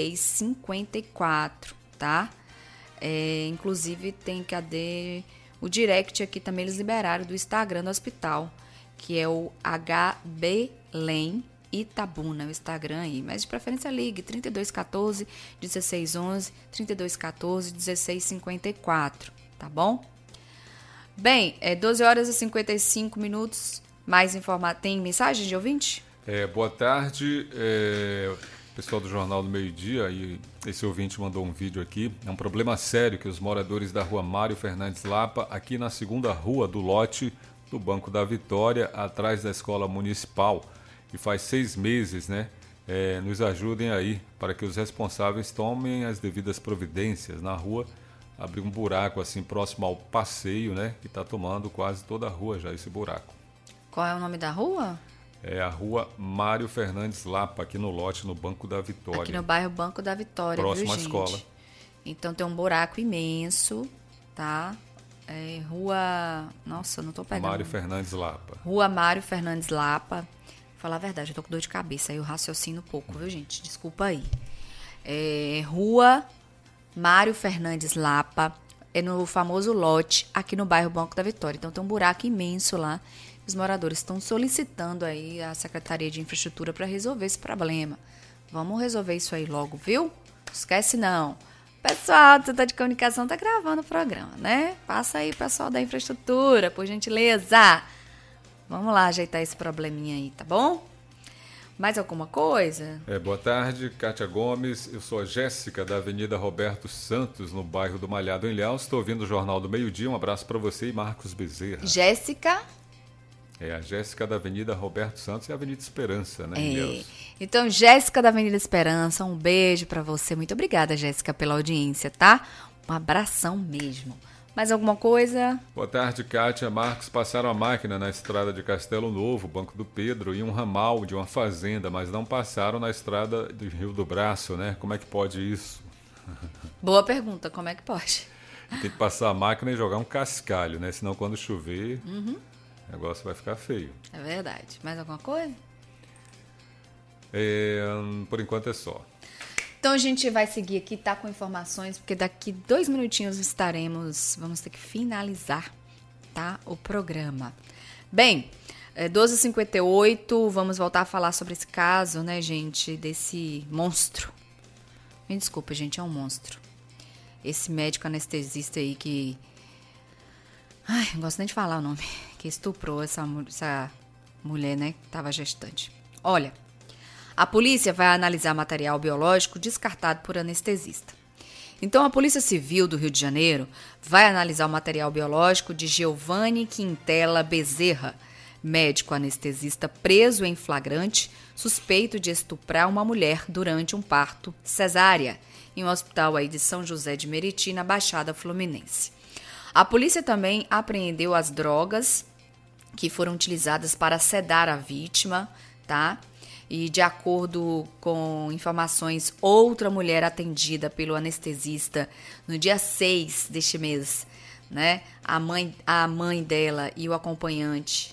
1654, tá? Inclusive tem o direct aqui também, eles liberaram do Instagram do hospital, que é o HBLEM Itabuna, o Instagram aí, mas de preferência ligue 3214 1611 3214 1654, tá bom? Bem, 12 horas e 55 minutos, tem mensagem de ouvinte? Boa tarde, pessoal do Jornal do Meio-Dia, e esse ouvinte mandou um vídeo aqui. É um problema sério que os moradores da rua Mário Fernandes Lapa, aqui na segunda rua do lote do Banco da Vitória, atrás da Escola Municipal, e faz 6 meses, né? Nos ajudem aí para que os responsáveis tomem as devidas providências na rua. Abriu um buraco assim próximo ao passeio, né? Que está tomando quase toda a rua já, esse buraco. Qual é o nome da rua? É a rua Mário Fernandes Lapa, aqui no lote, no Banco da Vitória. Aqui no bairro Banco da Vitória, próximo viu, à gente? escola. Então tem um buraco imenso, tá? Rua... Nossa, eu não tô pegando. Mário Fernandes Lapa. Rua Mário Fernandes Lapa. Vou falar a verdade, eu tô com dor de cabeça, aí eu raciocino um pouco, viu, gente? Desculpa aí. Rua Mário Fernandes Lapa, é no famoso lote, aqui no bairro Banco da Vitória. Então tem um buraco imenso lá. Os moradores estão solicitando aí a Secretaria de Infraestrutura para resolver esse problema. Vamos resolver isso aí logo, viu? Esquece não. Pessoal do setor de comunicação tá gravando o programa, né? Passa aí, pessoal da infraestrutura, por gentileza. Vamos lá ajeitar esse probleminha aí, tá bom? Mais alguma coisa? Boa tarde, Kátia Gomes. Eu sou a Jéssica, da Avenida Roberto Santos, no bairro do Malhado, em Ilhéus. Estou ouvindo o Jornal do Meio-Dia. Um abraço para você e Marcos Bezerra. Jéssica? A Jéssica da Avenida Roberto Santos e a Avenida Esperança, né, em Ilhéus. Então, Jéssica da Avenida Esperança, um beijo para você. Muito obrigada, Jéssica, pela audiência, tá? Um abração mesmo. Mais alguma coisa? Boa tarde, Kátia. Marcos, passaram a máquina na estrada de Castelo Novo, Banco do Pedro, e um ramal de uma fazenda, mas não passaram na estrada do Rio do Braço, né? Como é que pode isso? Boa pergunta, como é que pode? Tem que passar a máquina e jogar um cascalho, né? Senão quando chover, o negócio vai ficar feio. É verdade. Mais alguma coisa? Por enquanto é só. Então a gente vai seguir aqui, tá, com informações, porque daqui 2 minutinhos vamos ter que finalizar, tá, o programa. Bem, 12h58, vamos voltar a falar sobre esse caso, né, gente, desse monstro. Me desculpa, gente, é um monstro. Esse médico anestesista aí que... Ai, não gosto nem de falar o nome. Que estuprou essa mulher, né, que estava gestante. Olha... A polícia vai analisar material biológico descartado por anestesista. Então, a Polícia Civil do Rio de Janeiro vai analisar o material biológico de Giovanni Quintela Bezerra, médico anestesista preso em flagrante, suspeito de estuprar uma mulher durante um parto cesárea, em um hospital aí de São José de Meriti, na Baixada Fluminense. A polícia também apreendeu as drogas que foram utilizadas para sedar a vítima, tá? E, de acordo com informações, outra mulher atendida pelo anestesista no dia 6 deste mês, né? A mãe dela e o acompanhante,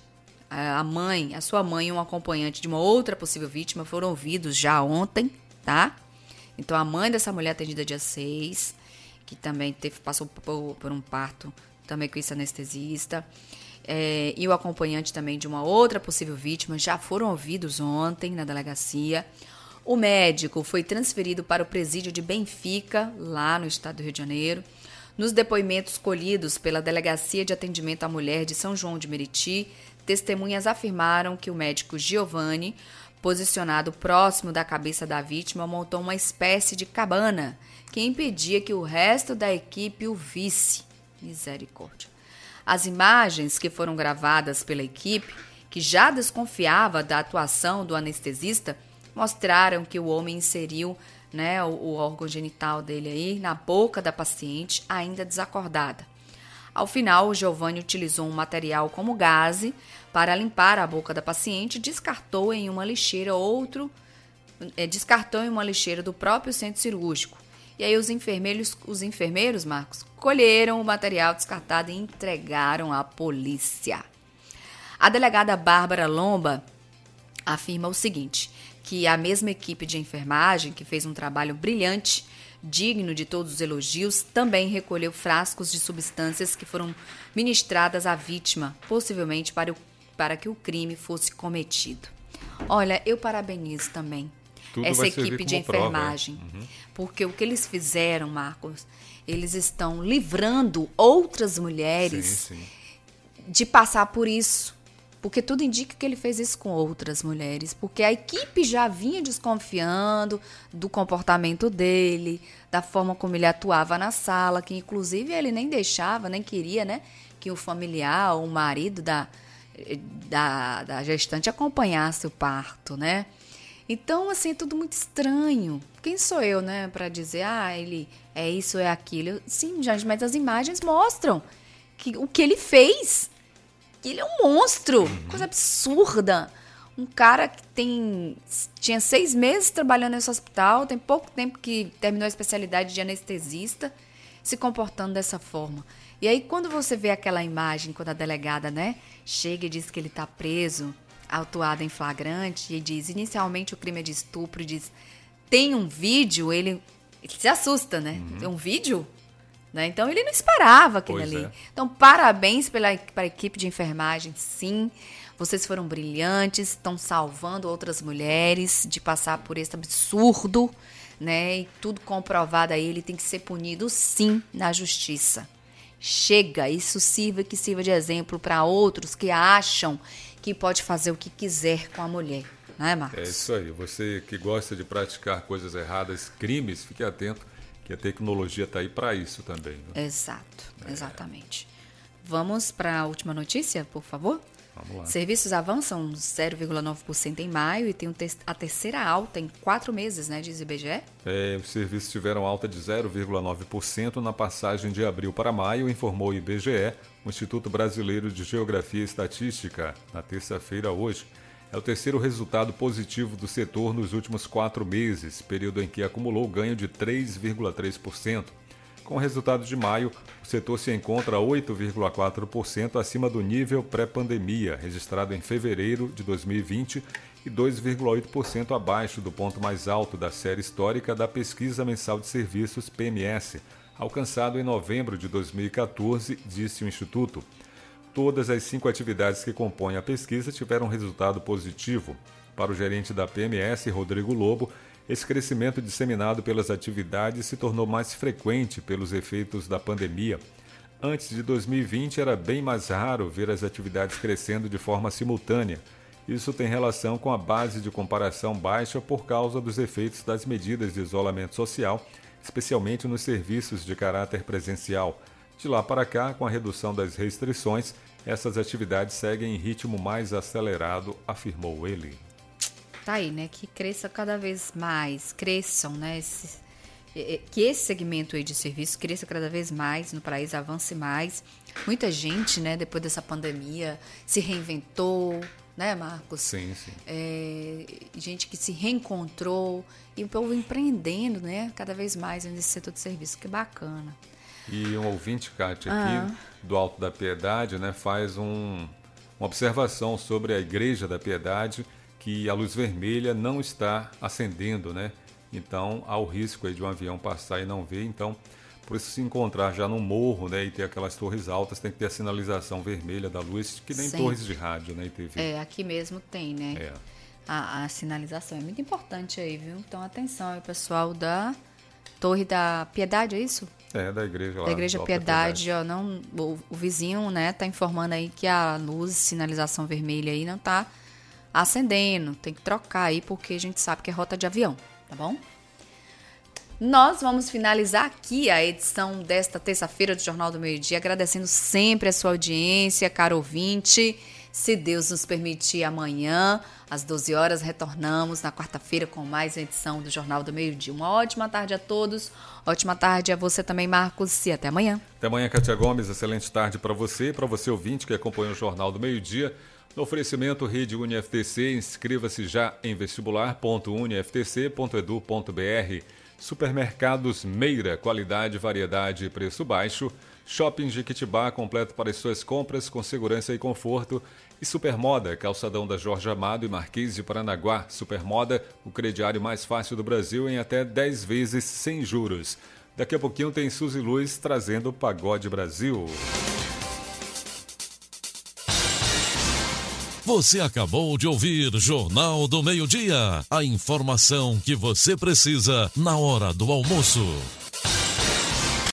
a sua mãe e um acompanhante de uma outra possível vítima foram ouvidos já ontem, tá? Então, a mãe dessa mulher atendida dia 6, que também passou por um parto também com esse anestesista, e o acompanhante também de uma outra possível vítima já foram ouvidos ontem na delegacia. O médico foi transferido para o presídio de Benfica, lá no estado do Rio de Janeiro. Nos depoimentos colhidos pela Delegacia de Atendimento à Mulher de São João de Meriti, testemunhas afirmaram que o médico Giovanni, posicionado próximo da cabeça da vítima, montou uma espécie de cabana que impedia que o resto da equipe o visse. Misericórdia. As imagens que foram gravadas pela equipe, que já desconfiava da atuação do anestesista, mostraram que o homem inseriu, né, o órgão genital dele aí na boca da paciente, ainda desacordada. Ao final, o Giovanni utilizou um material como gaze para limpar a boca da paciente e descartou em uma lixeira do próprio centro cirúrgico. E aí os enfermeiros, Marcos, colheram o material descartado e entregaram à polícia. A delegada Bárbara Lomba afirma o seguinte, que a mesma equipe de enfermagem, que fez um trabalho brilhante, digno de todos os elogios, também recolheu frascos de substâncias que foram ministradas à vítima, possivelmente para que o crime fosse cometido. Olha, eu parabenizo também essa equipe de enfermagem, porque o que eles fizeram, Marcos, eles estão livrando outras mulheres de passar por isso, porque tudo indica que ele fez isso com outras mulheres, porque a equipe já vinha desconfiando do comportamento dele, da forma como ele atuava na sala, que inclusive ele nem deixava, nem queria, né, que o familiar ou o marido da gestante acompanhasse o parto, né? Então, assim, é tudo muito estranho. Quem sou eu, né, para dizer, ele é isso, é aquilo? Sim, gente, mas as imagens mostram que o que ele fez, que ele é um monstro, coisa absurda. Um cara que tinha 6 meses trabalhando nesse hospital, tem pouco tempo que terminou a especialidade de anestesista, se comportando dessa forma. E aí, quando você vê aquela imagem, quando a delegada, né, chega e diz que ele está preso, autuado em flagrante, e diz, inicialmente o crime é de estupro, e diz, tem um vídeo, ele se assusta, né? Tem um vídeo? né? Então, ele não esperava aquilo Pois ali. é. Então, parabéns para a equipe de enfermagem, sim. Vocês foram brilhantes, estão salvando outras mulheres de passar por esse absurdo, né? E tudo comprovado aí, ele tem que ser punido, sim, na justiça. Chega, isso que sirva de exemplo para outros que acham que pode fazer o que quiser com a mulher, não é, Marcos? É isso aí. Você que gosta de praticar coisas erradas, crimes, fique atento que a tecnologia está aí para isso também. Né? Exato, exatamente. Vamos para a última notícia, por favor? Vamos lá. Serviços avançam 0,9% em maio e tem a terceira alta em 4 meses, né, diz o IBGE. Os serviços tiveram alta de 0,9% na passagem de abril para maio, informou o IBGE, o Instituto Brasileiro de Geografia e Estatística, na terça-feira hoje. É o terceiro resultado positivo do setor nos últimos 4 meses, período em que acumulou ganho de 3,3%. Com o resultado de maio, o setor se encontra 8,4% acima do nível pré-pandemia, registrado em fevereiro de 2020, e 2,8% abaixo do ponto mais alto da série histórica da Pesquisa Mensal de Serviços PMS, alcançado em novembro de 2014, disse o Instituto. Todas as 5 atividades que compõem a pesquisa tiveram resultado positivo. Para o gerente da PMS, Rodrigo Lobo, esse crescimento disseminado pelas atividades se tornou mais frequente pelos efeitos da pandemia. Antes de 2020, era bem mais raro ver as atividades crescendo de forma simultânea. Isso tem relação com a base de comparação baixa por causa dos efeitos das medidas de isolamento social, especialmente nos serviços de caráter presencial. De lá para cá, com a redução das restrições, essas atividades seguem em ritmo mais acelerado, afirmou ele. Tá aí, né? Que cresça cada vez mais, cresçam, né? Que esse segmento aí de serviço cresça cada vez mais no país, avance mais. Muita gente, né, depois dessa pandemia, se reinventou, né, Marcos? Sim, sim. Gente que se reencontrou e o povo empreendendo, né, cada vez mais nesse setor de serviço. Que bacana. E um ouvinte, Kátia, aqui do Alto da Piedade, né, faz uma observação sobre a Igreja da Piedade, que a luz vermelha não está acendendo, né? Então, há o risco aí de um avião passar e não ver. Então, por isso, se encontrar já no morro, né, e ter aquelas torres altas, tem que ter a sinalização vermelha da luz, que nem Sempre. torres de rádio, né, e TV. Aqui mesmo tem, né? A sinalização é muito importante aí, viu? Então, atenção aí, pessoal da Torre da Piedade, é isso? Da igreja lá. Da Igreja Piedade, ó, não, o vizinho, né, tá informando aí que a luz, sinalização vermelha aí não tá acendendo, tem que trocar aí porque a gente sabe que é rota de avião, tá bom? Nós vamos finalizar aqui a edição desta terça-feira do Jornal do Meio-Dia, agradecendo sempre a sua audiência, caro ouvinte. Se Deus nos permitir, amanhã, às 12 horas, retornamos na quarta-feira com mais uma edição do Jornal do Meio-Dia. Uma ótima tarde a todos, ótima tarde a você também, Marcos, e até amanhã. Até amanhã, Kátia Gomes, excelente tarde para você ouvinte que acompanha o Jornal do Meio-Dia. No oferecimento Rede UniFTC, inscreva-se já em vestibular.uniftc.edu.br. Supermercados Meira, qualidade, variedade e preço baixo. Shopping Jequitibá, completo para as suas compras com segurança e conforto. E Supermoda, calçadão da Jorge Amado e Marquês de Paranaguá. Supermoda, o crediário mais fácil do Brasil em até 10 vezes sem juros. Daqui a pouquinho tem Suzy Luz trazendo o Pagode Brasil. Você acabou de ouvir Jornal do Meio-Dia. A informação que você precisa na hora do almoço.